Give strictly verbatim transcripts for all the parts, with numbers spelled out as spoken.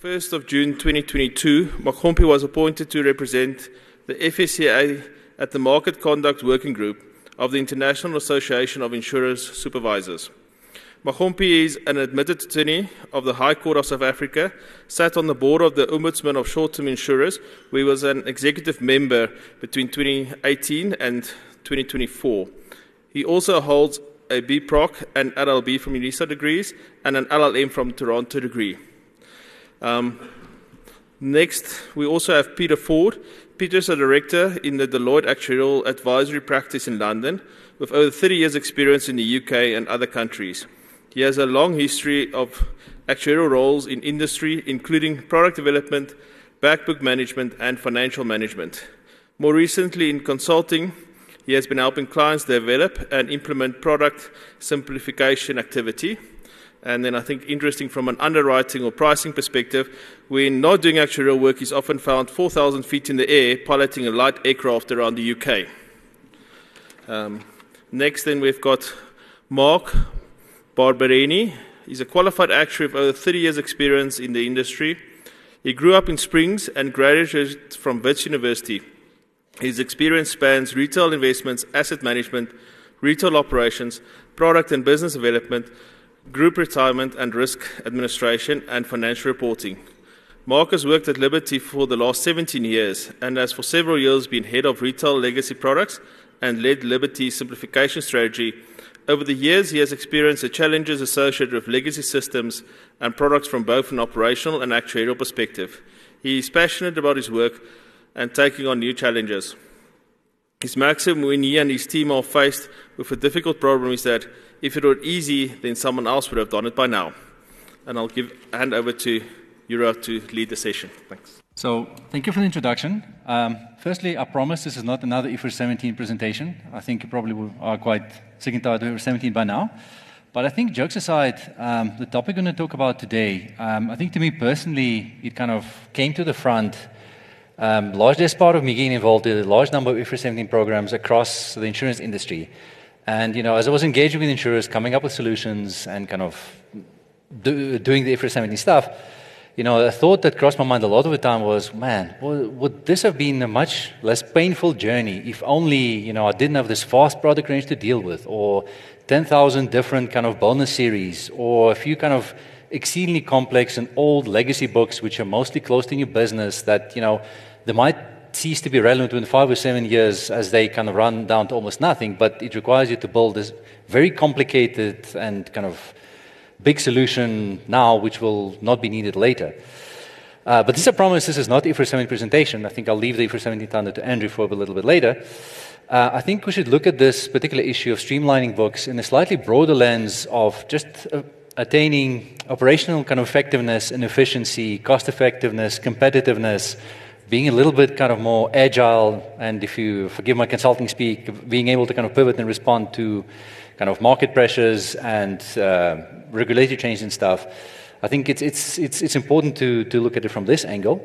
first of June twenty twenty-two, Magompe was appointed to represent the F S C A at the Market Conduct Working Group of the International Association of Insurers Supervisors. Magompe is an admitted attorney of the High Court of South Africa, sat on the board of the Ombudsman of Short-Term Insurers, where he was an executive member between twenty eighteen and twenty twenty-four. He also holds a B Proc, an L L B from UNISA degrees, and an L L M from Toronto degree. Um, next, we also have Peter Ford. Peter is a director in the Deloitte Actuarial Advisory Practice in London, with over thirty years' experience in the U K and other countries. He has a long history of actuarial roles in industry, including product development, backbook management, and financial management. More recently, in consulting, he has been helping clients develop and implement product simplification activity. And then I think interesting from an underwriting or pricing perspective, when not doing actuarial work, he's often found four thousand feet in the air piloting a light aircraft around the U K. Um, next, then we've got Mark Barberini. He's a qualified actuary with over thirty years' experience in the industry. He grew up in Springs and graduated from Wits University. His experience spans retail investments, asset management, retail operations, product and business development, group retirement and risk administration, and financial reporting. Mark has worked at Liberty for the last seventeen years and has for several years been head of retail legacy products and led Liberty's simplification strategy. Over the years, he has experienced the challenges associated with legacy systems and products from both an operational and actuarial perspective. He is passionate about his work and taking on new challenges. His maxim when he and his team are faced with a difficult problem is that if it were easy, then someone else would have done it by now. And I'll give hand over to Yura to lead the session. Thanks. So, thank you for the introduction. Um, firstly, I promise this is not another I F R S seventeen presentation. I think you probably are quite sick and tired of I F R S seventeen by now. But I think, jokes aside, um, the topic we're going to talk about today, um, I think to me personally, it kind of came to the front um, largely as part of me getting involved in a large number of I F R S seventeen programs across the insurance industry. And, you know, as I was engaging with insurers, coming up with solutions and kind of do, doing the I F R S seventeen stuff, you know, a thought that crossed my mind a lot of the time was, man, would this have been a much less painful journey if only, you know, I didn't have this vast product range to deal with, or ten thousand different kind of bonus series, or a few kind of exceedingly complex and old legacy books which are mostly close to new business that, you know, they might cease to be relevant within five or seven years as they kind of run down to almost nothing, but it requires you to build this very complicated and kind of big solution now, which will not be needed later. Uh, but this is a promise. This is not I F R S seventeen presentation. I think I'll leave the I F R S seventeen thunder to Andrew for a little bit later. Uh, I think we should look at this particular issue of streamlining books in a slightly broader lens of just uh, attaining operational kind of effectiveness and efficiency, cost effectiveness, competitiveness, being a little bit kind of more agile, and if you forgive my consulting speak, being able to kind of pivot and respond to kind of market pressures and uh, regulatory change and stuff. I think it's it's it's it's important to to look at it from this angle.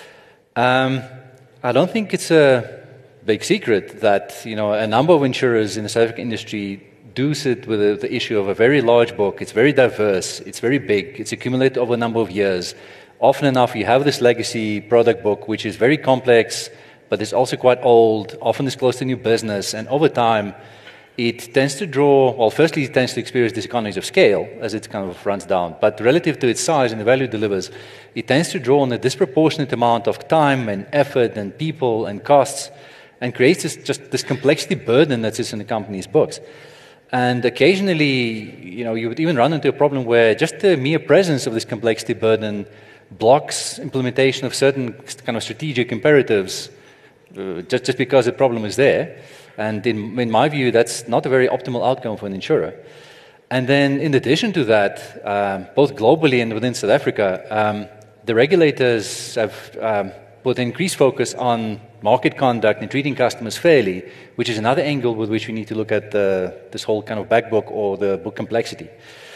Um, I don't think it's a big secret that, you know, a number of insurers in the South African industry do sit with the, the issue of a very large book. It's very diverse. It's very big. It's accumulated over a number of years. Often enough, you have this legacy product book, which is very complex, but it's also quite old. Often it's close to new business, and over time, it tends to draw, well, firstly, it tends to experience these economies of scale as it kind of runs down. But relative to its size and the value it delivers, it tends to draw on a disproportionate amount of time and effort and people and costs, and creates this, just this complexity burden that sits in the company's books. And occasionally, you know, you would even run into a problem where just the mere presence of this complexity burden blocks implementation of certain kind of strategic imperatives uh, just, just because the problem is there. And in, in my view, that's not a very optimal outcome for an insurer. And then in addition to that, um, both globally and within South Africa, um, the regulators have um, put increased focus on market conduct and treating customers fairly, which is another angle with which we need to look at the, this whole kind of back book or the book complexity.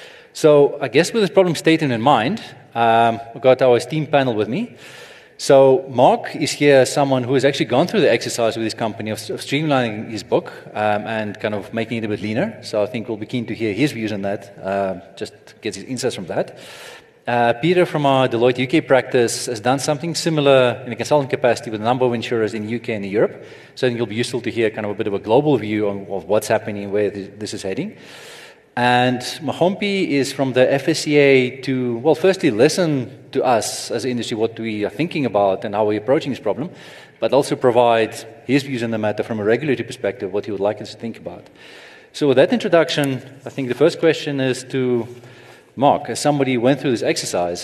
So I guess with this problem stated in mind, um, we've got our esteemed panel with me. So Mark is here, someone who has actually gone through the exercise with his company of, of streamlining his book um, and kind of making it a bit leaner. So I think we'll be keen to hear his views on that, uh, just get his insights from that. Uh, Peter from our Deloitte U K practice has done something similar in a consultant capacity with a number of insurers in the U K and in Europe. So I think it'll be useful to hear kind of a bit of a global view on, of what's happening, where this is heading. And Mahompi is from the F S C A to, well, firstly, listen to us as an industry, what we are thinking about and how we're approaching this problem, but also provide his views on the matter from a regulatory perspective, what he would like us to think about. So with that introduction, I think the first question is to Mark, as somebody who went through this exercise,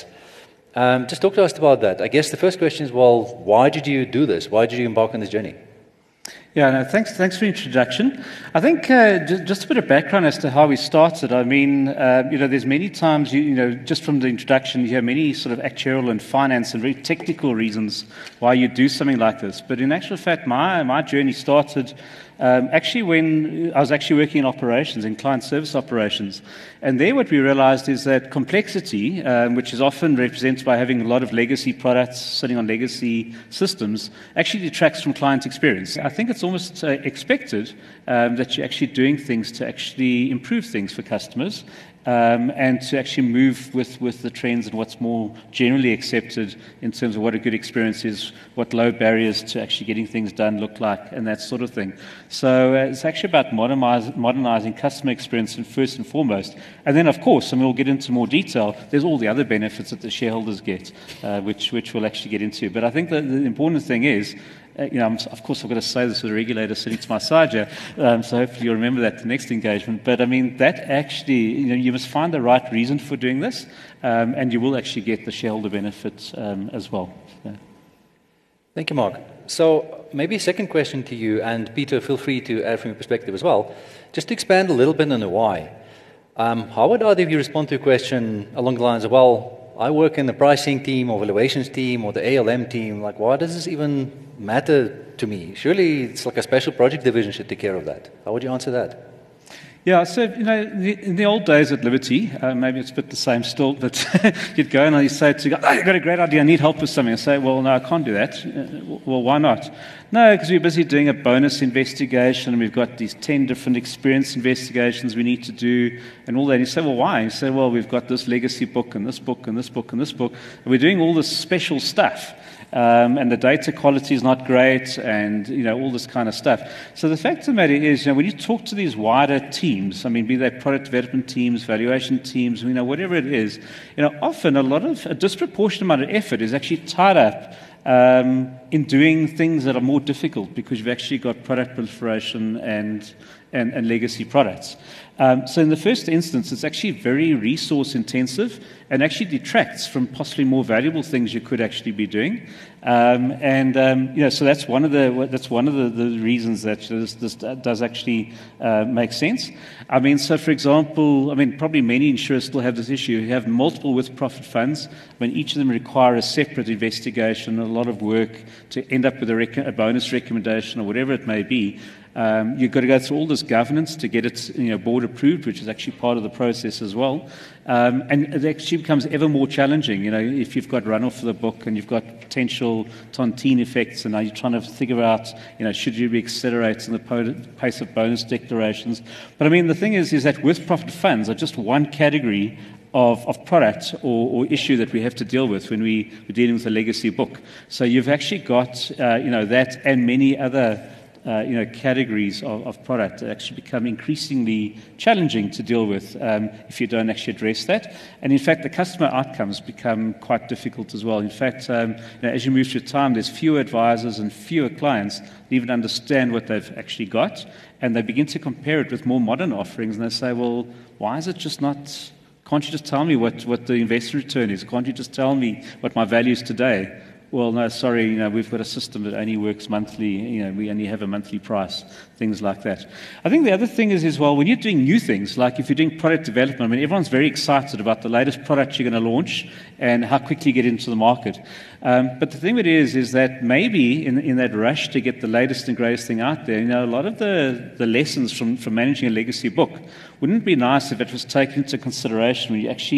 um, just talk to us about that. I guess the first question is, well, why did you do this? Why did you embark on this journey? Yeah, no, thanks, thanks for the introduction. I think uh, just, just a bit of background as to how we started. I mean, uh, you know, there's many times, you, you know, just from the introduction, you hear many sort of actuarial and finance and very technical reasons why you do something like this. But in actual fact, my, my journey started Um, actually when I was actually working in operations, in client service operations. And there what we realized is that complexity, um, which is often represented by having a lot of legacy products sitting on legacy systems, actually detracts from client experience. I think it's almost uh, expected um, that you're actually doing things to actually improve things for customers. Um, and to actually move with, with the trends and what's more generally accepted in terms of what a good experience is, what low barriers to actually getting things done look like, and that sort of thing. So uh, it's actually about modernize, modernizing customer experience and first and foremost. And then, of course, and we'll get into more detail, there's all the other benefits that the shareholders get, uh, which, which we'll actually get into. But I think that the important thing is, Uh, you know, I'm, of course, I've got to say this with the regulator sitting to my side here, um, so hopefully you'll remember that the next engagement. But I mean, that actually, you know, you must find the right reason for doing this, um, and you will actually get the shareholder benefits um, as well. So. Thank you, Mark. So maybe a second question to you, and Peter, feel free to add from your perspective as well. Just to expand a little bit on the why. Um, how would either of you respond to a question along the lines of, well, I work in the pricing team or valuations team or the A L M team. Like, why does this even matter to me? Surely it's like a special project division should take care of that. How would you answer that? Yeah, so, you know, the, in the old days at Liberty, uh, maybe it's a bit the same still, but you'd go and you'd say to go, oh, I've got a great idea, I need help with something. I say, well, no, I can't do that. Uh, well, why not? No, because we're busy doing a bonus investigation and we've got these ten different experience investigations we need to do and all that. And you say, well, why? You say, well, we've got this legacy book and this book and this book and this book, and we're doing all this special stuff. Um, and the data quality is not great, and you know all this kind of stuff. So the fact of the matter is, you know, when you talk to these wider teams, I mean, be they product development teams, valuation teams, you know, whatever it is, you know, often a lot of a disproportionate amount of effort is actually tied up um, in doing things that are more difficult because you've actually got product proliferation and and, and legacy products. Um, so in the first instance, it's actually very resource intensive and actually detracts from possibly more valuable things you could actually be doing. Um, and um, you know, so that's one of the that's one of the, the reasons that this, this does actually uh, make sense. I mean, so for example, I mean, probably many insurers still have this issue. You have multiple with-profit funds. I mean, each of them require a separate investigation, a lot of work to end up with a, rec- a bonus recommendation or whatever it may be. Um, you've got to go through all this governance to get it, you know, board approved, which is actually part of the process as well. Um, and it actually becomes ever more challenging, you know, if you've got runoff of the book and you've got potential tontine effects, and now you're trying to figure out, you know, should you be accelerating the po- pace of bonus declarations. But I mean, the thing is, is that with-profit funds are just one category of, of product or, or issue that we have to deal with when we, we're dealing with a legacy book. So you've actually got, uh, you know, that and many other Uh, you know, categories of, of product that actually become increasingly challenging to deal with um, if you don't actually address that. And in fact, the customer outcomes become quite difficult as well. In fact, um, you know, as you move through time, there's fewer advisors and fewer clients that even understand what they've actually got, and they begin to compare it with more modern offerings, and they say, well, why is it just not, can't you just tell me what, what the investment return is? Can't you just tell me what my value is today? Well, no, sorry, you know, we've got a system that only works monthly, you know, we only have a monthly price, things like that. I think the other thing is, as well, when you're doing new things, like if you're doing product development, I mean, everyone's very excited about the latest product you're going to launch and how quickly you get into the market. Um, but the thing it is, is that maybe in, in that rush to get the latest and greatest thing out there, you know, a lot of the, the lessons from, from managing a legacy book, wouldn't it be nice if it was taken into consideration when you actually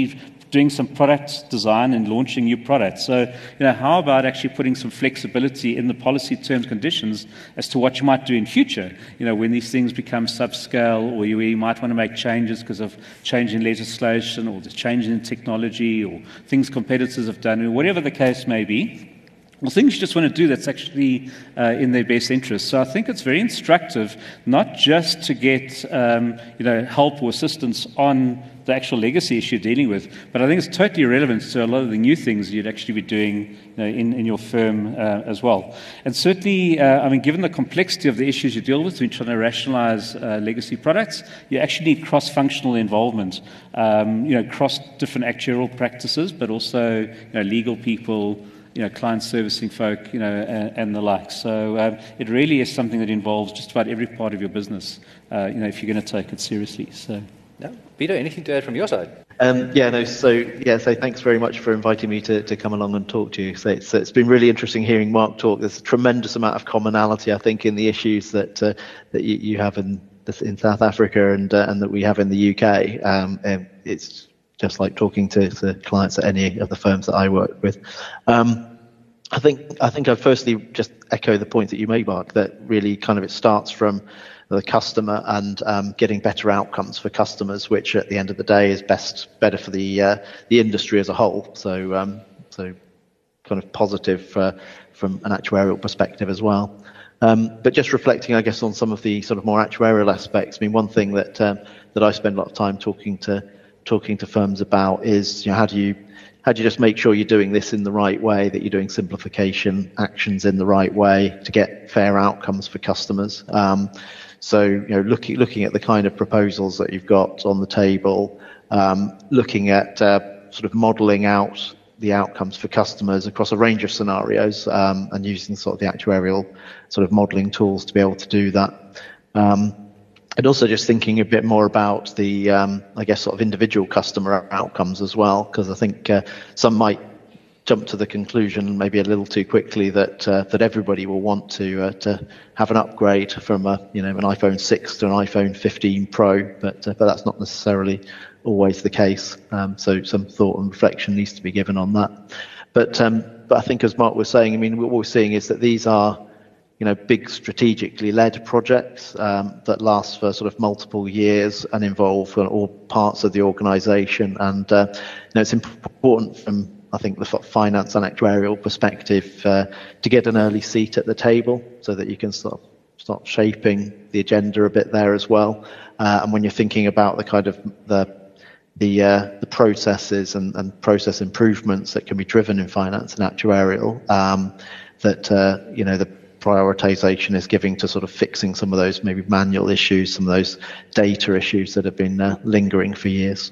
doing some product design and launching new products. So, you know, how about actually putting some flexibility in the policy terms and conditions as to what you might do in future, you know, when these things become subscale, or you, you might want to make changes because of changing legislation or the change in technology or things competitors have done, or whatever the case may be. Well, things you just want to do that's actually uh, in their best interest. So I think it's very instructive, not just to get um, you know, help or assistance on the actual legacy issue you're dealing with, but I think it's totally irrelevant to a lot of the new things you'd actually be doing, you know, in, in your firm uh, as well. And certainly, uh, I mean, given the complexity of the issues you deal with when trying to rationalize uh, legacy products, you actually need cross-functional involvement, um, you know, cross different actuarial practices, but also, you know, legal people, you know, client servicing folk, you know, and, and the like. So um, it really is something that involves just about every part of your business, uh, you know, if you're going to take it seriously. So, no. Peter, anything to add from your side? Um, yeah, no. So, yeah, so thanks very much for inviting me to, to come along and talk to you. So it's, it's been really interesting hearing Mark talk. There's a tremendous amount of commonality, I think, in the issues that uh, that you, you have in in South Africa and uh, and that we have in the U K. Um, and it's just like talking to, to clients at any of the firms that I work with. Um, I think I think I'd firstly just echo the point that you made, Mark, that really kind of it starts from the customer and um, getting better outcomes for customers, which at the end of the day is best better for the uh, the industry as a whole. So um, so kind of positive uh, from an actuarial perspective as well. Um, but just reflecting, I guess, on some of the sort of more actuarial aspects. I mean, one thing that um, that I spend a lot of time talking to talking to firms about is, you know, how do you how do you just make sure you're doing this in the right way, that you're doing simplification actions in the right way to get fair outcomes for customers. Um, so, you know, looking looking at the kind of proposals that you've got on the table, um, looking at uh, sort of modelling out the outcomes for customers across a range of scenarios, um, and using sort of the actuarial sort of modelling tools to be able to do that. Um, And also just thinking a bit more about the, um, I guess, sort of individual customer outcomes as well, because I think uh, some might jump to the conclusion maybe a little too quickly that uh, that everybody will want to uh, to have an upgrade from a, you know, an iPhone six to an iPhone fifteen Pro, but uh, but that's not necessarily always the case. Um, so some thought and reflection needs to be given on that. But um, but I think, as Mark was saying, I mean, what we're seeing is that these are, you know, big strategically led projects um, that last for sort of multiple years and involve all parts of the organisation. And uh, you know, it's important from, I think, the finance and actuarial perspective uh, to get an early seat at the table so that you can sort of start shaping the agenda a bit there as well. Uh, and when you're thinking about the kind of the the uh, the processes and, and process improvements that can be driven in finance and actuarial, um, that uh, you know the prioritization is giving to sort of fixing some of those maybe manual issues, some of those data issues that have been uh, lingering for years.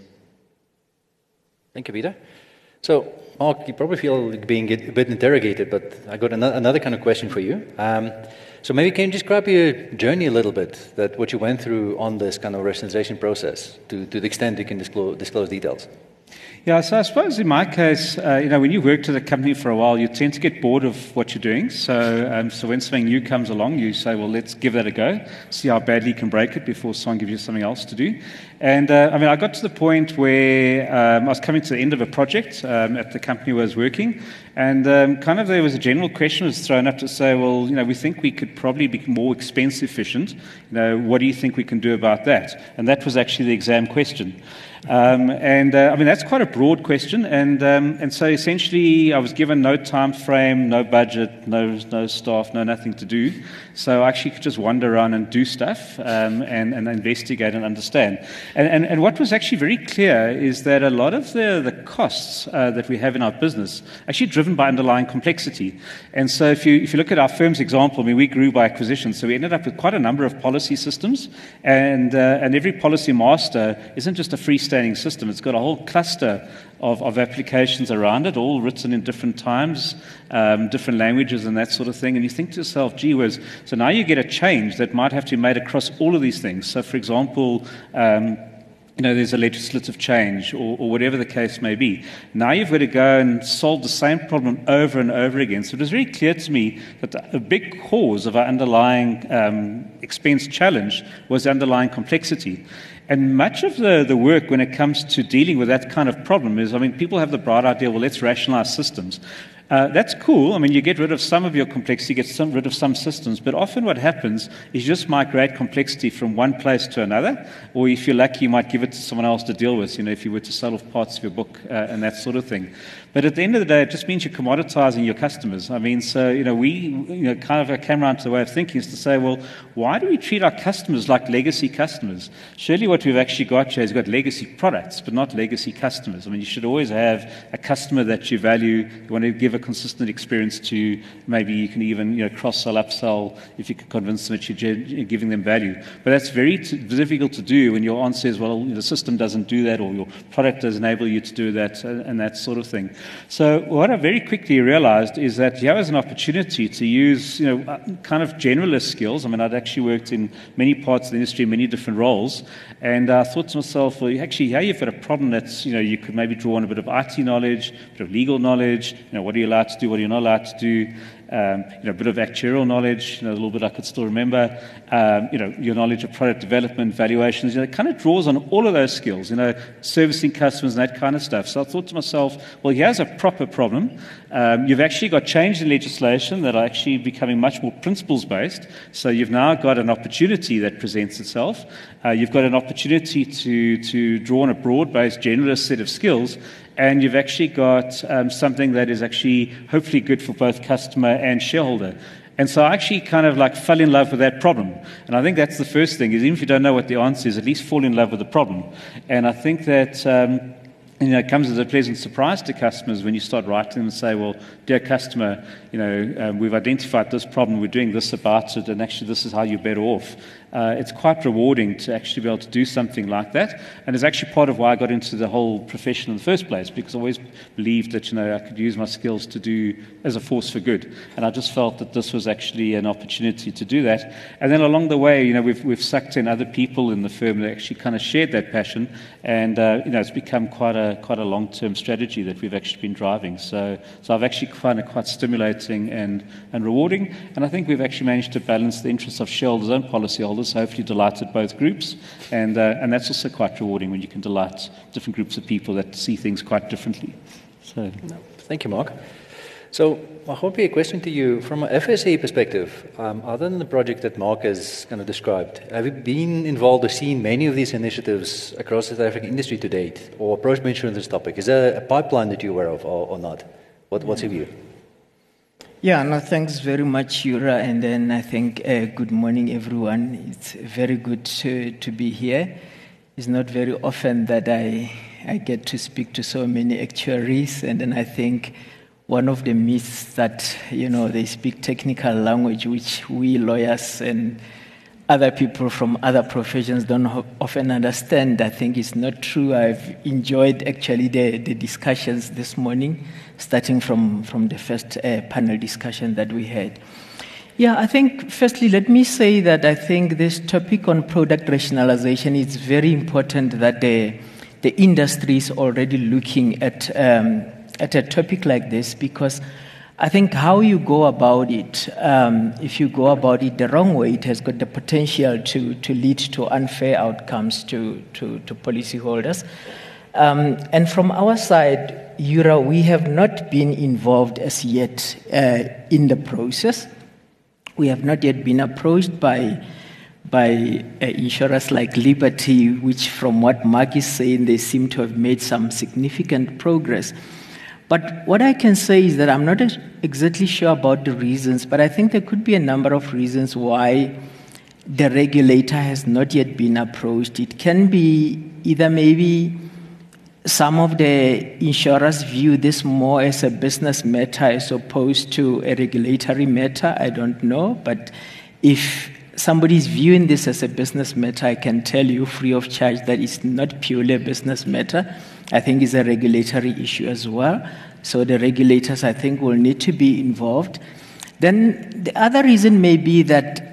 Thank you, Peter. So, Mark, you probably feel like being a bit interrogated, but I got another kind of question for you. Um, so maybe can you describe your journey a little bit, that what you went through on this kind of rationalization process, to, to the extent you can disclose, disclose details? Yeah, so I suppose in my case, uh, you know, when you worked at a company for a while, you tend to get bored of what you're doing. So, um, so when something new comes along, you say, well, let's give that a go, see how badly you can break it before someone gives you something else to do. And uh, I mean, I got to the point where um, I was coming to the end of a project um, at the company where I was working, and um, kind of there was a general question was thrown up to say, well, you know, we think we could probably be more expense efficient. You know, what do you think we can do about that? And that was actually the exam question. Um, and uh, I mean, that's quite a broad question, and um, and so essentially I was given no time frame, no budget, no no staff, no nothing to do. So I actually could just wander around and do stuff um, and, and investigate and understand. And, and and what was actually very clear is that a lot of the, the costs uh, that we have in our business are actually driven by underlying complexity. And so if you if you look at our firm's example, I mean, we grew by acquisition, so we ended up with quite a number of policy systems, and uh, and every policy master isn't just a freestanding system. It's got a whole cluster of, of applications around it, all written in different times, um, different languages and that sort of thing. And you think to yourself, gee whiz, so now you get a change that might have to be made across all of these things. So, for example, um, you know, there's a legislative change or, or whatever the case may be. Now you've got to go and solve the same problem over and over again. So it was very clear to me that the, a big cause of our underlying um, expense challenge was the underlying complexity. And much of the, the work when it comes to dealing with that kind of problem is, I mean, people have the bright idea, well, let's rationalize systems. Uh, that's cool. I mean, you get rid of some of your complexity, you get some, rid of some systems, but often what happens is you just migrate complexity from one place to another, or if you're lucky, you might give it to someone else to deal with, you know, if you were to sell off parts of your book uh, and that sort of thing. But at the end of the day, it just means you're commoditizing your customers. I mean, so, you know, we, you know, kind of came around to the way of thinking is to say, well, why do we treat our customers like legacy customers? Surely what we've actually got here is we've got legacy products, but not legacy customers. I mean, you should always have a customer that you value, you want to give a consistent experience to. Maybe you can even, you know, cross-sell, upsell if you can convince them that you're giving them value. But that's very t- difficult to do when your answer is, well, the system doesn't do that, or your product doesn't enable you to do that, and, and that sort of thing. So what I very quickly realized is that here was an opportunity to use, you know, kind of generalist skills. I mean, I'd actually worked in many parts of the industry, many different roles, and I thought to myself, well, actually, here you've got a problem that's, you know, you could maybe draw on a bit of I T knowledge, a bit of legal knowledge, you know, what are you allowed to do, what are you not allowed to do, Um, you know, a bit of actuarial knowledge, you know, a little bit I could still remember, um, you know, your knowledge of product development, valuations, you know, it kind of draws on all of those skills, you know, servicing customers and that kind of stuff. So I thought to myself, well, here's a proper problem. Um, you've actually got change in legislation that are actually becoming much more principles-based. So you've now got an opportunity that presents itself. Uh, you've got an opportunity to, to draw on a broad-based generalist set of skills, and you've actually got um, something that is actually hopefully good for both customer and shareholder. And so I actually kind of like fell in love with that problem. And I think that's the first thing, is even if you don't know what the answer is, at least fall in love with the problem. And I think that um, you know, it comes as a pleasant surprise to customers when you start writing them and say, well, dear customer, you know, um, we've identified this problem, we're doing this about it, and actually this is how you're better off. Uh, it's quite rewarding to actually be able to do something like that. And it's actually part of why I got into the whole profession in the first place, because I always believed that, you know, I could use my skills to do as a force for good. And I just felt that this was actually an opportunity to do that. And then along the way, you know, we've, we've sucked in other people in the firm that actually kind of shared that passion. And, uh, you know, it's become quite a quite a long-term strategy that we've actually been driving. So, so I've actually found it quite stimulating and, and rewarding. And I think we've actually managed to balance the interests of shareholders and policyholders, hopefully delighted both groups, and uh, and that's also quite rewarding when you can delight different groups of people that see things quite differently. So, thank you, Mark. So, Mahompi, a question to you from an F S A perspective. Um, other than the project that Mark has kind of described, have you been involved or seen many of these initiatives across the South African industry to date, or approached mention on this topic? Is there a pipeline that you're aware of, or, or not? What, what's your view? Yeah, no, thanks very much, Yura, and then I think uh, good morning, everyone. It's very good to, to be here. It's not very often that I I get to speak to so many actuaries, and then I think one of the myths that, you know, they speak technical language, which we lawyers and other people from other professions don't ho- often understand. I think it's not true. I've enjoyed actually the, the discussions this morning, starting from, from the first uh, panel discussion that we had. Yeah, I think, firstly, let me say that I think this topic on product rationalization is very important, that the, the industry is already looking at, um, at a topic like this, because I think how you go about it, um, if you go about it the wrong way, it has got the potential to, to lead to unfair outcomes to, to, to policyholders. Um, and from our side, Yura, we have not been involved as yet uh, in the process. We have not yet been approached by, by uh, insurers like Liberty, which from what Mark is saying, they seem to have made some significant progress. But what I can say is that I'm not exactly sure about the reasons, but I think there could be a number of reasons why the regulator has not yet been approached. It can be either maybe some of the insurers view this more as a business matter as opposed to a regulatory matter. I don't know, but if somebody's viewing this as a business matter, I can tell you free of charge that it's not purely a business matter. I think it's a regulatory issue as well. So the regulators, I think, will need to be involved. Then the other reason may be that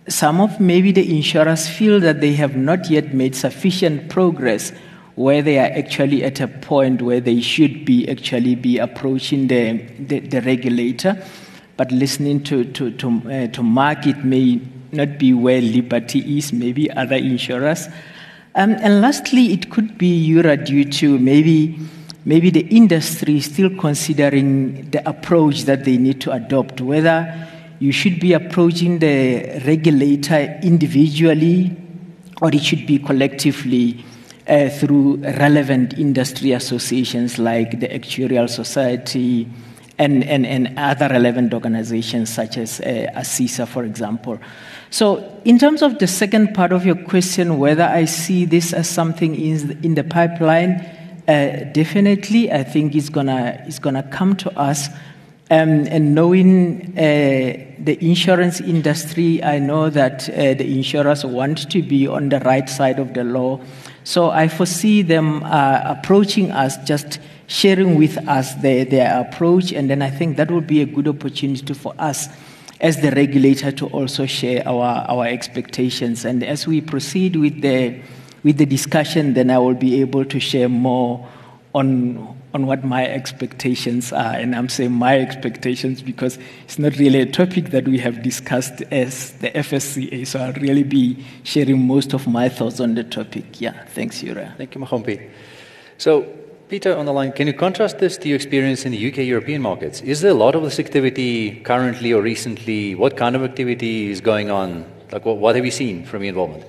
some of maybe the insurers feel that they have not yet made sufficient progress where they are actually at a point where they should be actually be approaching the, the, the regulator. But listening to, to, to, uh, to Mark, it may not be where Liberty is, maybe other insurers. Um, and lastly, it could be, Yura, due to maybe, maybe the industry still considering the approach that they need to adopt, whether you should be approaching the regulator individually or it should be collectively uh, through relevant industry associations like the Actuarial Society and, and, and other relevant organizations such as uh, ASISA, for example. So in terms of the second part of your question, whether I see this as something in, in the pipeline, uh, definitely I think it's gonna, it's gonna come to us. Um, and knowing uh, the insurance industry, I know that uh, the insurers want to be on the right side of the law. So I foresee them uh, approaching us, just sharing with us their, their approach, and then I think that would be a good opportunity for us as the regulator to also share our, our expectations. And as we proceed with the, with the discussion, then I will be able to share more on on what my expectations are. And I'm saying my expectations because it's not really a topic that we have discussed as the F S C A, so I'll really be sharing most of my thoughts on the topic. Yeah, thanks, Yura. Thank you, Magompi. So, Peter, on the line, can you contrast this to your experience in the U K European markets? Is there a lot of this activity currently or recently? What kind of activity is going on? Like, what, what have you seen from your involvement?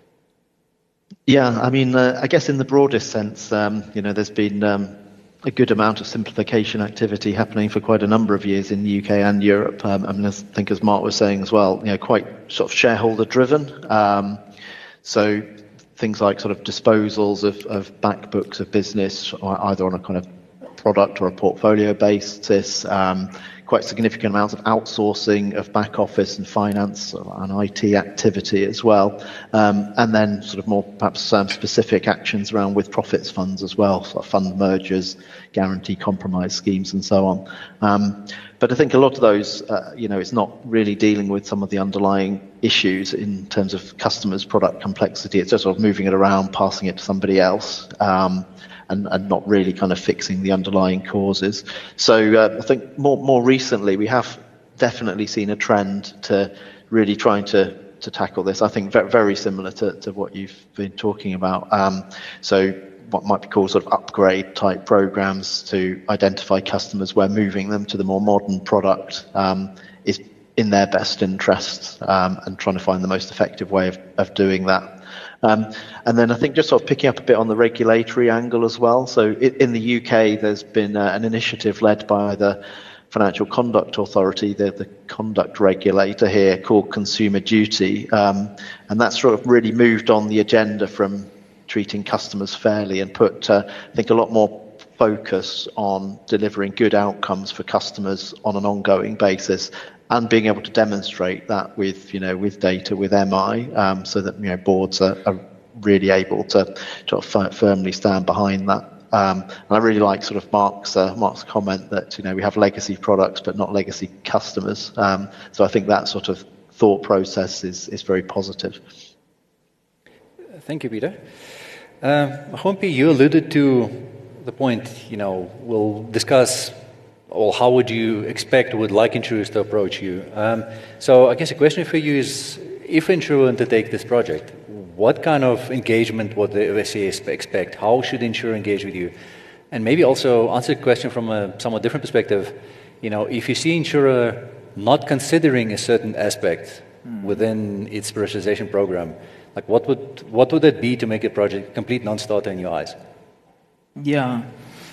Yeah, I mean, uh, I guess in the broadest sense, um, you know, there's been um, a good amount of simplification activity happening for quite a number of years in the U K and Europe. Um, I mean, I think as Mark was saying as well, you know, quite sort of shareholder driven. Um, so things like sort of disposals of, of back books of business, or either on a kind of product or a portfolio basis, um, quite significant amounts of outsourcing of back office and finance and I T activity as well, um, and then sort of more perhaps um, specific actions around with profits funds as well, sort of fund mergers, guarantee compromise schemes and so on. Um, but I think a lot of those, uh, you know, it's not really dealing with some of the underlying issues in terms of customers' product complexity. It's just sort of moving it around, passing it to somebody else. Um, And, and not really kind of fixing the underlying causes. So uh, I think more more recently we have definitely seen a trend to really trying to to tackle this. I think very, very similar to, to what you've been talking about. Um, so what might be called sort of upgrade type programs to identify customers where moving them to the more modern product um, is in their best interest, um, and trying to find the most effective way of, of doing that. Um, and then I think just sort of picking up a bit on the regulatory angle as well. So it, in the U K, there's been uh, an initiative led by the Financial Conduct Authority, the, the conduct regulator here, called Consumer Duty. Um, and that's sort of really moved on the agenda from treating customers fairly and put, uh, I think, a lot more focus on delivering good outcomes for customers on an ongoing basis, and being able to demonstrate that with, you know, with data, with M I, um, so that, you know, boards are, are really able to, to f- firmly stand behind that. Um, and I really like sort of Mark's uh, Mark's comment that, you know, we have legacy products but not legacy customers. Um, so I think that sort of thought process is is very positive. Thank you, Peter. Uh, Magompi, you alluded to the point, you know, we'll discuss. Or how would you expect, would like insurers to approach you? Um, so I guess a question for you is, if an insurer were to take this project, what kind of engagement would the F S C A expect? How should the insurer engage with you? And maybe also answer the question from a somewhat different perspective. You know, if you see insurer not considering a certain aspect mm. within its prioritization program, like what would what would that be to make a project a complete non-starter in your eyes? Yeah.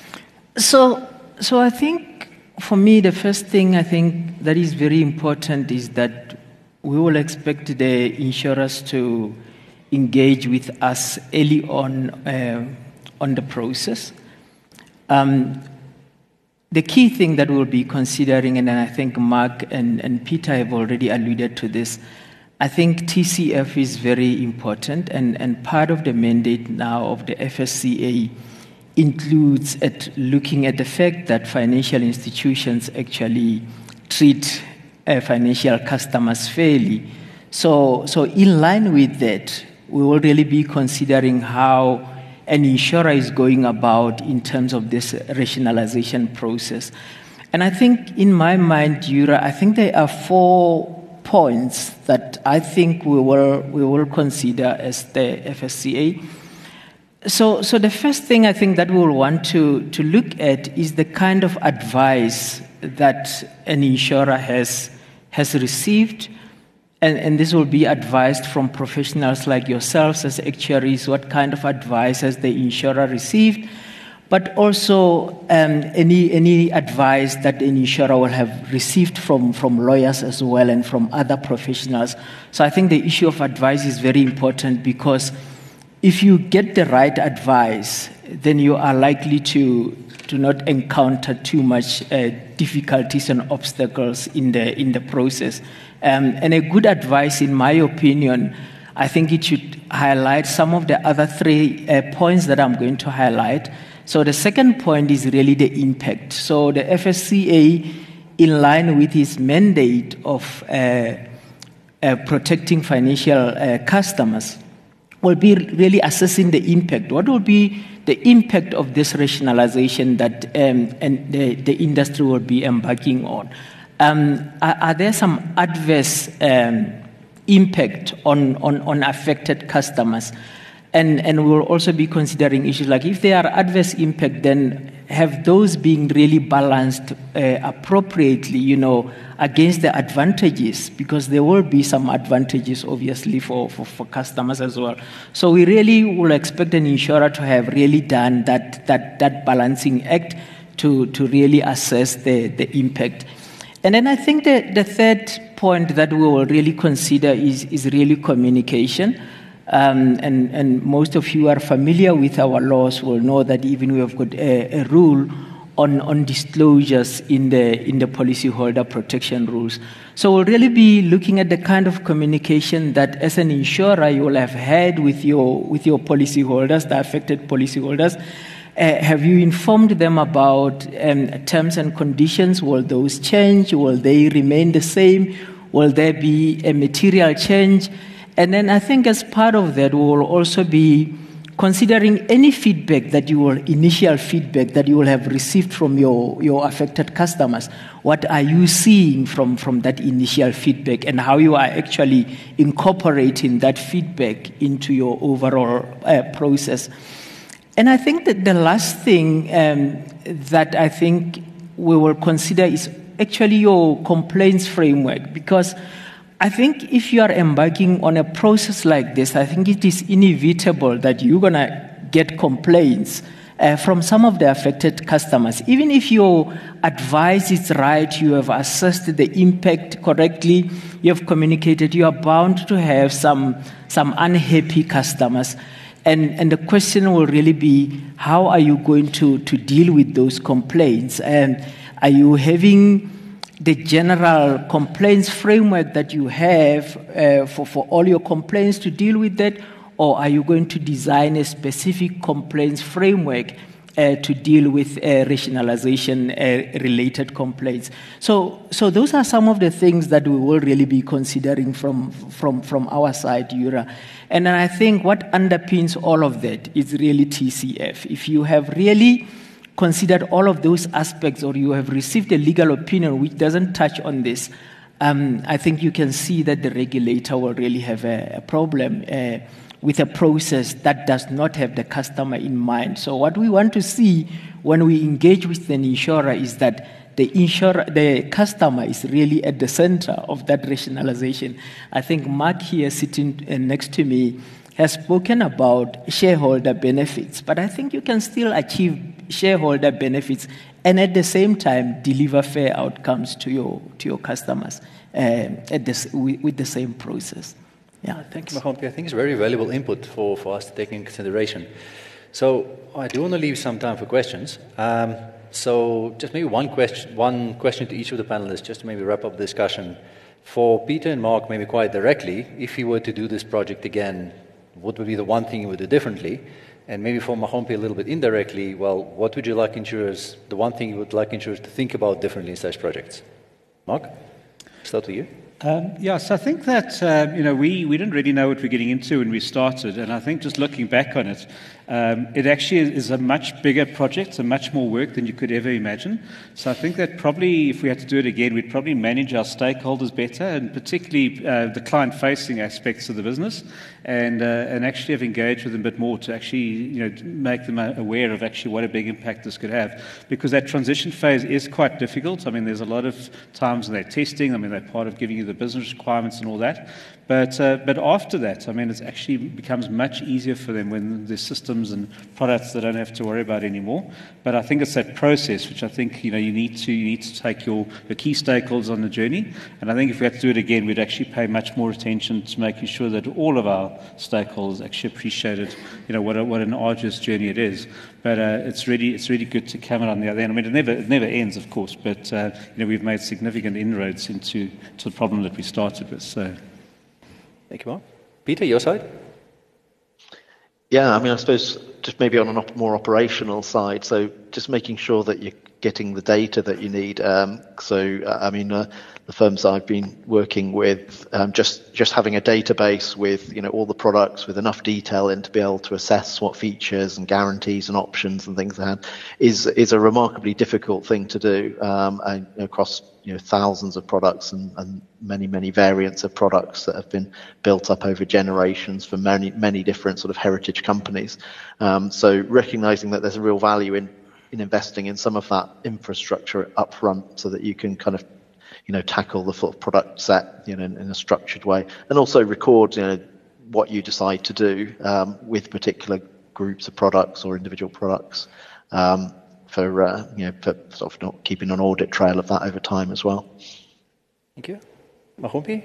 So so I think, for me, the first thing I think that is very important is that we will expect the insurers to engage with us early on uh, on the process. Um, the key thing that we'll be considering, and I think Mark and, and Peter have already alluded to this, I think T C F is very important, and, and part of the mandate now of the F S C A includes at looking at the fact that financial institutions actually treat uh, financial customers fairly. So, so in line with that, we will really be considering how an insurer is going about in terms of this rationalization process. And I think in my mind, Yura, I think there are four points that I think we will, we will consider as the F S C A. So, so the first thing I think that we'll want to, to look at is the kind of advice that an insurer has, has received. And, and this will be advised from professionals like yourselves as actuaries, what kind of advice has the insurer received, but also um, any, any advice that an insurer will have received from, from lawyers as well and from other professionals. So I think the issue of advice is very important, because if you get the right advice, then you are likely to, to not encounter too much uh, difficulties and obstacles in the, in the process. Um, and a good advice, in my opinion, I think it should highlight some of the other three uh, points that I'm going to highlight. So the second point is really the impact. So the F S C A, in line with its mandate of uh, uh, protecting financial uh, customers, will be really assessing the impact. What will be the impact of this rationalization that um, and the, the industry will be embarking on? Um, are, are there some adverse um, impact on, on, on affected customers? And, and we'll also be considering issues like, if there are adverse impact, then have those being really balanced uh, appropriately, you know, against the advantages, because there will be some advantages, obviously, for, for, for customers as well. So we really will expect an insurer to have really done that, that, that balancing act to, to really assess the, the impact. And then I think the, the third point that we will really consider is, is really communication. Um, and, and most of you are familiar with our laws will know that even we have got a, a rule on, on disclosures in the, in the policyholder protection rules. So we'll really be looking at the kind of communication that as an insurer you will have had with your, with your policyholders, the affected policyholders. Uh, have you informed them about um, terms and conditions? Will those change? Will they remain the same? Will there be a material change? And then I think as part of that, we will also be considering any feedback that you will, initial feedback that you will have received from your, your affected customers. What are you seeing from, from that initial feedback, and how you are actually incorporating that feedback into your overall uh, process? And I think that the last thing um, that I think we will consider is actually your complaints framework, because I think if you are embarking on a process like this, I think it is inevitable that you're going to get complaints uh, from some of the affected customers. Even if your advice is right, you have assessed the impact correctly, you have communicated, you are bound to have some, some unhappy customers. And, and the question will really be, how are you going to, to deal with those complaints? And are you having the general complaints framework that you have uh, for, for all your complaints to deal with that? Or are you going to design a specific complaints framework uh, to deal with uh, rationalization-related uh, complaints? So, so those are some of the things that we will really be considering from, from, from our side, Yura. And then I think what underpins all of that is really T C F. If you have really considered all of those aspects, or you have received a legal opinion which doesn't touch on this, um, I think you can see that the regulator will really have a, a problem uh, with a process that does not have the customer in mind. So what we want to see when we engage with an insurer is that the insurer, the customer is really at the center of that rationalization. I think Mark here sitting next to me has spoken about shareholder benefits, but I think you can still achieve shareholder benefits and at the same time deliver fair outcomes to your to your customers uh, at this, with, with the same process. Yeah, thank you, Mahompi. I think it's very valuable input for, for us to take into consideration. So I do want to leave some time for questions. Um, so just maybe one question, one question to each of the panelists, just to maybe wrap up the discussion. For Peter and Mark, maybe quite directly, if you were to do this project again, what would be the one thing you would do differently? And maybe for Mahompi a little bit indirectly, well, what would you like insurers, the one thing you would like insurers to think about differently in such projects? Mark, start with you. Um, yeah, so I think that, um, you know, we, we didn't really know what we're getting into when we started, and I think just looking back on it, um, it actually is a much bigger project and much more work than you could ever imagine. So I think that probably if we had to do it again, we'd probably manage our stakeholders better, and particularly uh, the client-facing aspects of the business, and uh, and actually have engaged with them a bit more to actually, you know, make them aware of actually what a big impact this could have. Because that transition phase is quite difficult. I mean, there's a lot of times when they're testing, I mean, they're part of giving you the business requirements and all that. But uh, but after that, I mean, it actually becomes much easier for them when there's systems and products they don't have to worry about anymore. But I think it's that process which I think, you know, you need to you need to take your, your key stakeholders on the journey. And I think if we had to do it again, we'd actually pay much more attention to making sure that all of our stakeholders actually appreciated, you know, what a, what an arduous journey it is. But uh, it's really it's really good to come out on the other end. I mean, it never it never ends, of course. But uh, you know, we've made significant inroads into to the problem that we started with. So. Thank you, Mark. Peter, your side? Yeah, I mean, I suppose just maybe on a op- more operational side, so just making sure that you're getting the data that you need. Um, so, uh, I mean, uh, the firms I've been working with, um, just just having a database with, you know, all the products with enough detail in to be able to assess what features and guarantees and options and things they have is is a remarkably difficult thing to do, um, and across, you know, thousands of products and, and many, many variants of products that have been built up over generations for many, many different sort of heritage companies. Um, so recognizing that there's a real value in, in investing in some of that infrastructure up front so that you can kind of, you know, tackle the sort of product set, you know, in, in a structured way, and also record, you know, what you decide to do um, with particular groups of products or individual products. Um, for, uh, you know, for sort of not keeping an audit trail of that over time as well. Thank you. Mahompi?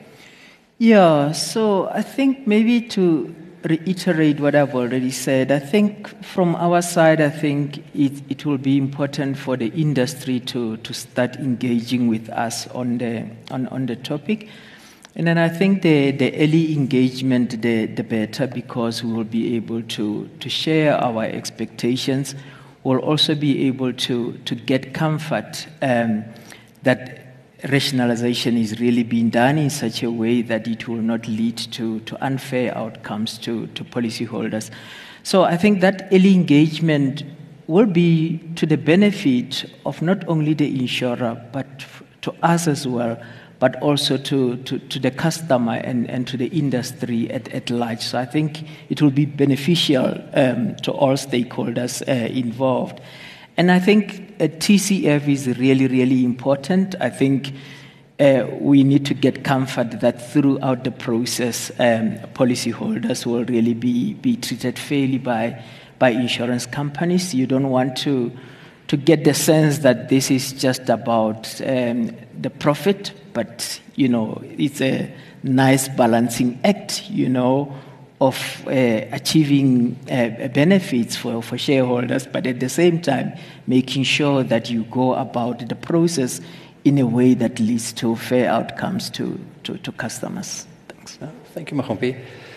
Yeah, so I think maybe to reiterate what I've already said, I think from our side, I think it, it will be important for the industry to, to start engaging with us on the on, on the topic. And then I think the, the early engagement, the, the better, because we will be able to, to share our expectations. We'll also be able to, to get comfort um, that rationalization is really being done in such a way that it will not lead to, to unfair outcomes to, to policyholders. So I think that early engagement will be to the benefit of not only the insurer, but to us as well, but also to, to, to the customer and, and to the industry at, at large. So I think it will be beneficial um, to all stakeholders uh, involved. And I think uh, T C F is really, really important. I think uh, we need to get comfort that throughout the process, um, policyholders will really be, be treated fairly by, by insurance companies. You don't want to, to get the sense that this is just about um, the profit, but, you know, it's a nice balancing act, you know, of uh, achieving uh, benefits for, for shareholders, but at the same time, making sure that you go about the process in a way that leads to fair outcomes to, to, to customers. Thanks. Thank you, Mahompi.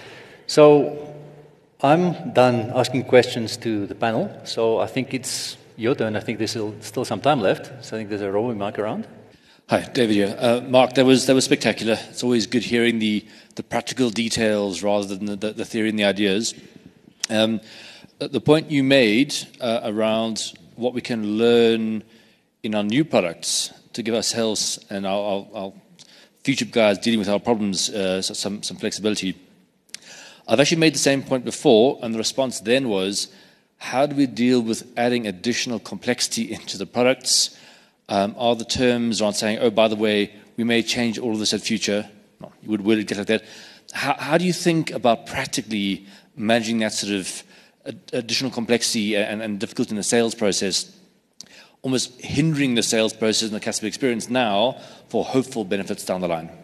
So I'm done asking questions to the panel, so I think it's your turn. I think there's still, still some time left, so I think there's a roving mic around. Hi, David here. Uh, Mark, that was that was spectacular. It's always good hearing the, the practical details rather than the, the, the theory and the ideas. Um, the point you made uh, around what we can learn in our new products to give ourselves and our, our, our future guys dealing with our problems uh, some, some flexibility. I've actually made the same point before, and the response then was, how do we deal with adding additional complexity into the products? Um, are the terms around saying, oh, by the way, we may change all of this in future? No, you would word it like that. How, how do you think about practically managing that sort of additional complexity and, and difficulty in the sales process, almost hindering the sales process and the customer experience now for hopeful benefits down the line?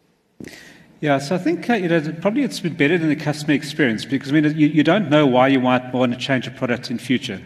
Yeah, so I think uh, you know probably it's been better than the customer experience because I mean you, you don't know why you might want to change a product in future.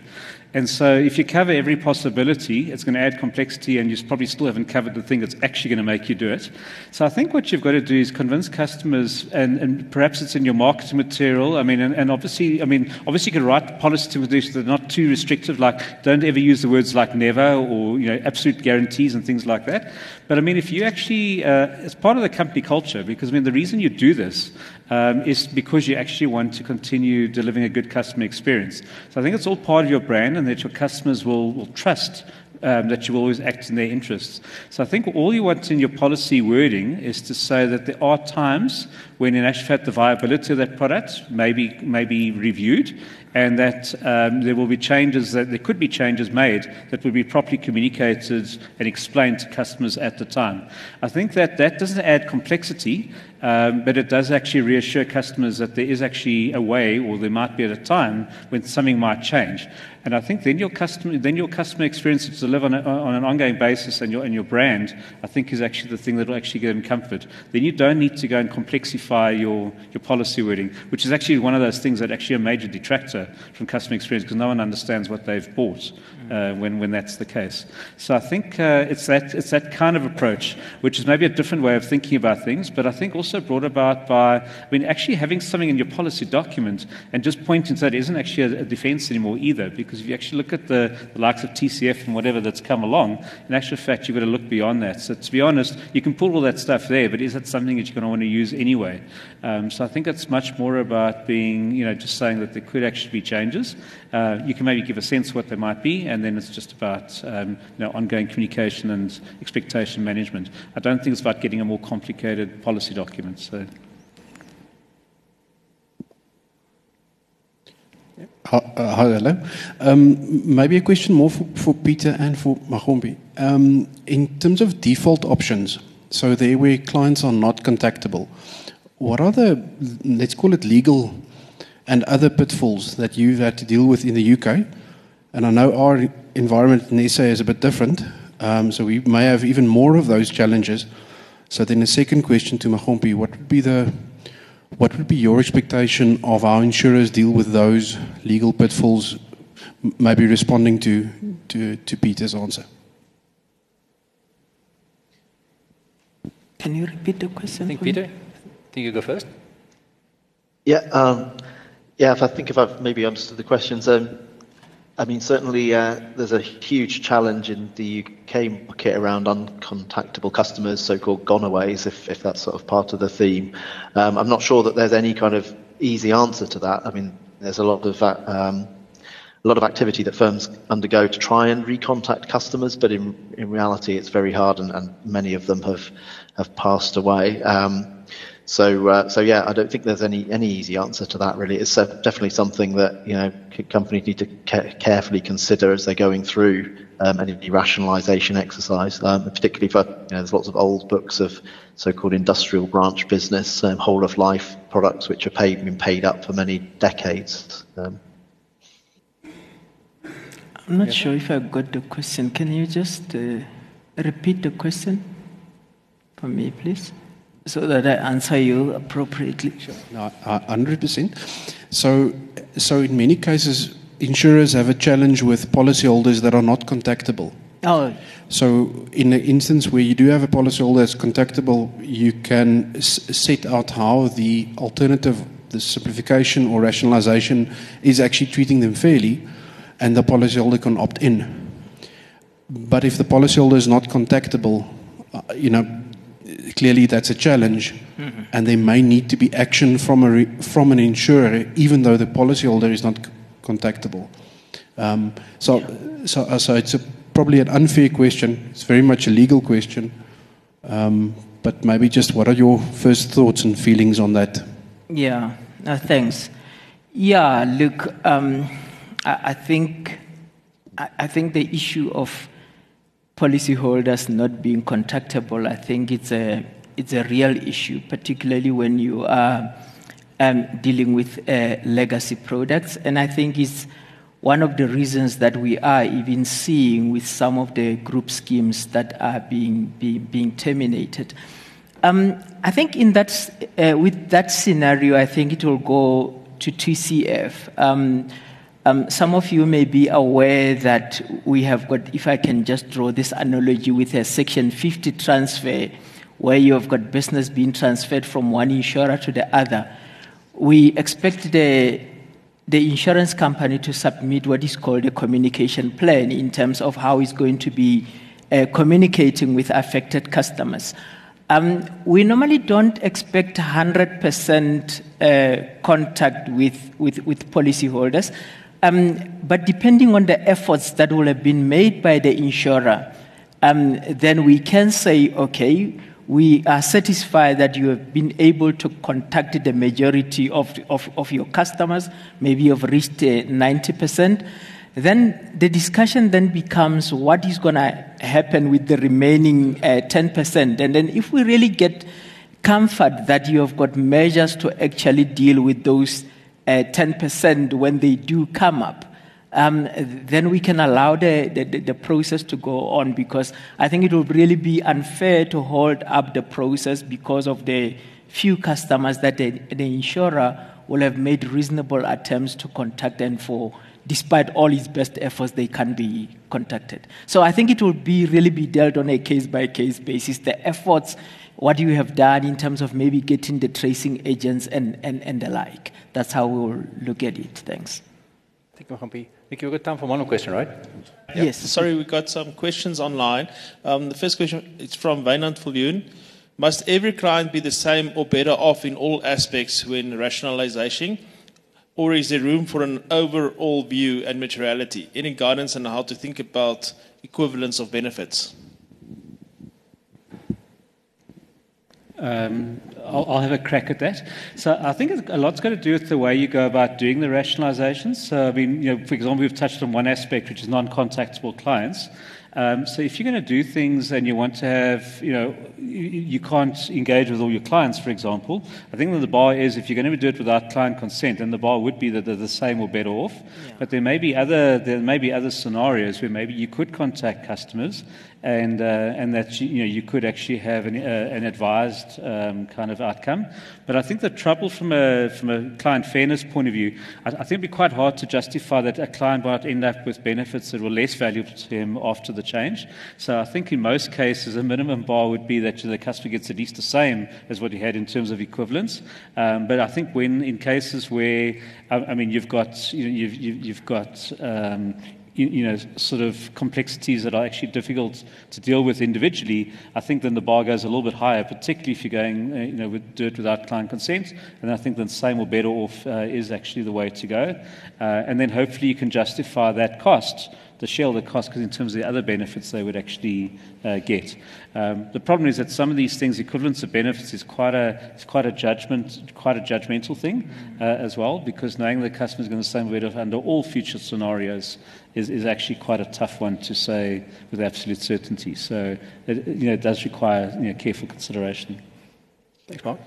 And so if you cover every possibility, it's going to add complexity, and you probably still haven't covered the thing that's actually going to make you do it. So I think what you've got to do is convince customers, and, and perhaps it's in your marketing material. I mean, and, and obviously, I mean, obviously you can write policy to do so they're not too restrictive, like don't ever use the words like never or, you know, absolute guarantees and things like that. But I mean, if you actually, uh, it's part of the company culture, because I mean, the reason you do this um, is because you actually want to continue delivering a good customer experience. So I think it's all part of your brand, and that your customers will, will trust um, that you will always act in their interests. So I think all you want in your policy wording is to say that there are times when in actual fact the viability of that product may be, may be reviewed, and that um, there will be changes, that there could be changes made that will be properly communicated and explained to customers at the time. I think that that doesn't add complexity, um, but it does actually reassure customers that there is actually a way, or there might be at a time when something might change. And I think then your customer, then your customer experience to deliver on, a, on an ongoing basis, and your and your brand, I think, is actually the thing that will actually give them comfort. Then you don't need to go and complexify your, your policy wording, which is actually one of those things that actually a major detractor from customer experience, because no one understands what they've bought uh, when when that's the case. So I think uh, it's that it's that kind of approach, which is maybe a different way of thinking about things, but I think also brought about by, I mean, actually having something in your policy document and just pointing to that isn't actually a, a defense anymore either, because if you actually look at the, the likes of T C F and whatever that's come along, in actual fact, you've got to look beyond that. So to be honest, you can pull all that stuff there, but is that something that you're going to want to use anyway? Um, so I think it's much more about being, you know, just saying that there could actually be changes. Uh, you can maybe give a sense of what they might be, and then it's just about um, you know, ongoing communication and expectation management. I don't think it's about getting a more complicated policy document. So. Uh, hello. Um, maybe a question more for, for Peter and for Magombe. Um, in terms of default options, so there where clients are not contactable, what are the, let's call it legal and other pitfalls that you've had to deal with in the U K? And I know our environment in S A is a bit different, um, so we may have even more of those challenges. So then the second question to Magombe, what would be the What would be your expectation of how insurers deal with those legal pitfalls, maybe responding to, to, to Peter's answer? Can you repeat the question? I think, for Peter, me? I think you go first. Yeah, um, yeah. If I think if I've maybe understood the questions, um, I mean certainly uh, there's a huge challenge in the U K market around uncontactable customers, so-called gonaways, if if that's sort of part of the theme. Um, I'm not sure that there's any kind of easy answer to that. I mean, there's a lot of um, a lot of activity that firms undergo to try and recontact customers, but in in reality, it's very hard, and, and many of them have have passed away. Um, So, uh, so yeah, I don't think there's any any easy answer to that. Really, it's uh, definitely something that you know companies need to ca- carefully consider as they're going through um, any rationalisation exercise. Um, particularly for you know, there's lots of old books of so-called industrial branch business, um, whole of life products which are paid been paid up for many decades. Um, I'm not sure if I got the question. Can you just uh, repeat the question for me, please? So that I answer you appropriately. Sure. No, one hundred percent. So, so in many cases, insurers have a challenge with policyholders that are not contactable. Oh. So in the instance where you do have a policyholder that's contactable, you can s- set out how the alternative, the simplification or rationalization is actually treating them fairly, and the policyholder can opt in. But if the policyholder is not contactable, uh, you know, clearly that's a challenge, mm-hmm. and there may need to be action from a re- from an insurer, even though the policyholder is not c- contactable. Um, so, yeah. so, uh, so it's a, probably an unfair question. It's very much a legal question, um, but maybe just what are your first thoughts and feelings on that? Yeah, uh, thanks. Yeah, look, um, I, I think I, I think the issue of policyholders not being contactable, I think it's a it's a real issue, particularly when you are um, dealing with uh, legacy products. And I think it's one of the reasons that we are even seeing with some of the group schemes that are being being, being terminated. Um, I think in that uh, with that scenario, I think it will go to T C F. Um, Um, some of you may be aware that we have got, if I can just draw this analogy with a Section fifty transfer, where you have got business being transferred from one insurer to the other. We expect the, the insurance company to submit what is called a communication plan in terms of how it's going to be uh, communicating with affected customers. Um, we normally don't expect one hundred percent uh, contact with, with, with policyholders, um, but depending on the efforts that will have been made by the insurer, um, then we can say, okay, we are satisfied that you have been able to contact the majority of, of, of your customers, maybe you've reached uh, ninety percent. Then the discussion then becomes what is going to happen with the remaining uh, ten percent. And then if we really get comfort that you have got measures to actually deal with those uh, ten percent when they do come up, um, then we can allow the, the, the process to go on, because I think it would really be unfair to hold up the process because of the few customers that the, the insurer will have made reasonable attempts to contact, and for despite all his best efforts, they can't be contacted. So I think it will be really be dealt on a case-by-case basis. The efforts, what you have done in terms of maybe getting the tracing agents and, and, and the like. That's how we will look at it. Thanks. Thank you, Magompi. Nick, you've got time for one more question, right? Yeah. Yes. Sorry, we've got some questions online. Um, the first question is from Wynand Viljoen. Must every client be the same or better off in all aspects when rationalization? Or is there room for an overall view and materiality? Any guidance on how to think about equivalence of benefits? Um, I'll, I'll have a crack at that. So I think it's, a lot's got to do with the way you go about doing the rationalizations. So, I mean, you know, for example, we've touched on one aspect, which is non-contactable clients. Um, so if you're going to do things and you want to have, you know, you, you can't engage with all your clients, for example, I think that the bar is if you're going to do it without client consent, then the bar would be that they're the same or better off. Yeah. But there may be other there may be other scenarios where maybe you could contact customers and uh, and that you, you know you could actually have an, uh, an advised um, kind of outcome. But I think the trouble from a from a client fairness point of view, I, I think it'd be quite hard to justify that a client might end up with benefits that were less valuable to him after the change. So I think in most cases a minimum bar would be that the customer gets at least the same as what he had in terms of equivalence. Um, but I think when in cases where I, I mean you've got you know, you've you've, you've got um, You, you know, sort of complexities that are actually difficult to deal with individually, I think then the bar goes a little bit higher, particularly if you're going, uh, you know, with, do it without client consent. And I think then same or better off uh, is actually the way to go. Uh, and then hopefully you can justify that cost, the shareholder cost, because in terms of the other benefits they would actually uh, get. Um, the problem is that some of these things, equivalence of benefits, is quite a it's quite a judgment, quite a judgmental thing uh, as well, because knowing the customer is going to stay better under all future scenarios is, is actually quite a tough one to say with absolute certainty. So it, you know, it does require you know, careful consideration. Thanks, Mark.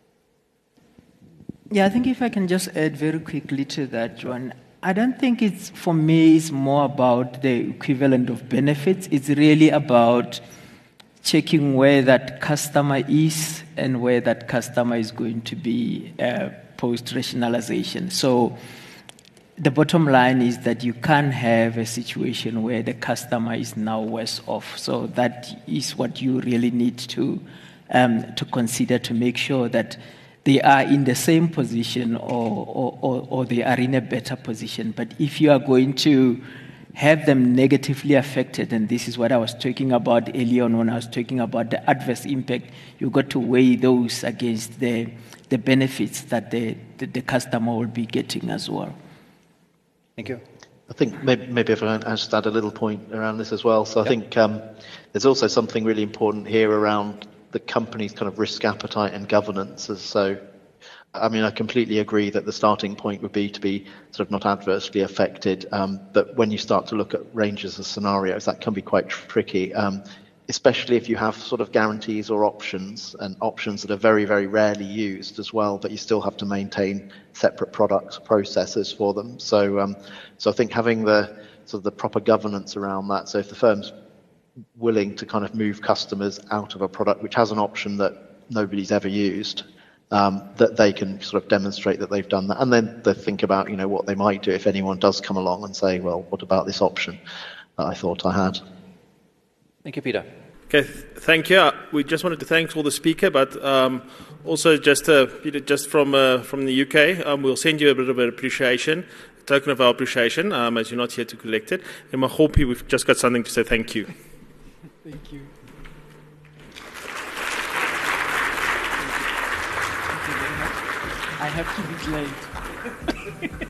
Yeah, I think if I can just add very quickly to that, John. I don't think it's, for me, it's more about the equivalent of benefits. It's really about checking where that customer is and where that customer is going to be uh, post-rationalization. So the bottom line is that you can't have a situation where the customer is now worse off. So that is what you really need to um, to consider to make sure that they are in the same position or, or, or, or they are in a better position. But if you are going to have them negatively affected, and this is what I was talking about earlier on when I was talking about the adverse impact, you've got to weigh those against the, the benefits that the, the, the customer will be getting as well. Thank you. I think maybe, maybe if I can just add a little point around this as well. So I yep. think um, there's also something really important here around the company's kind of risk appetite and governance. So, I mean, I completely agree that the starting point would be to be sort of not adversely affected. Um, but when you start to look at ranges of scenarios, that can be quite tricky, um, especially if you have sort of guarantees or options, and options that are very, very rarely used as well, but you still have to maintain separate products, processes for them. So, um, so I think having the sort of the proper governance around that. So if the firm's willing to kind of move customers out of a product which has an option that nobody's ever used, um, that they can sort of demonstrate that they've done that, and then they think about, you know, what they might do if anyone does come along and say, well, what about this option that I thought I had? Thank you, Peter. Okay, th- thank you. We just wanted to thank all the speaker, but um, also just uh, Peter, just from uh, from the U K, um, we'll send you a bit of an appreciation, a token of our appreciation, um, as you're not here to collect it. And Mahopi, we've just got something to say thank you. Thank you. I have to be late.